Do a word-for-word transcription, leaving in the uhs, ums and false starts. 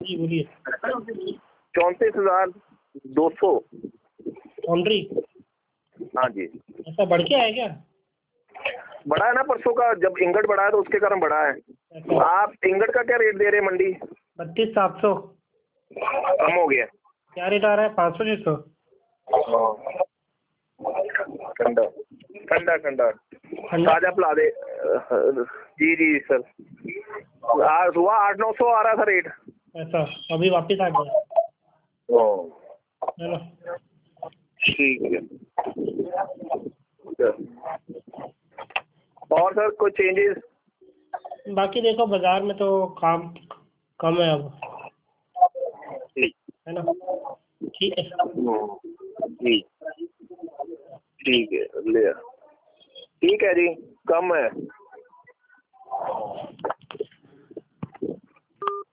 जी बोलिए। चौंतीस हजार दो सौ। बाउंड्री हाँ जी। ऐसा बढ़ के है क्या? बढ़ा है ना परसों का, जब इंगट बढ़ा है तो उसके कारण बढ़ा है। अच्छा। आप इंगट का क्या रेट दे रहे हैं मंडी? बत्तीस सात सौ। कम हो गया। क्या रेट आ रहा है? पाँच सौ छः सौ। ठंडा ठंडा ठंडा ठंडा ताजा पिला दे। जी जी सर, आज हुआ आठ नौ सौ आ रहा था रेट। ऐसा अभी वापस आ गया है ना? ठीक है। और सर कोई चेंजेस? बाकी देखो बाजार में तो काम कम है अब, है ना? ठीक है। ठीक ठीक है ले ठीक है जी, कम है।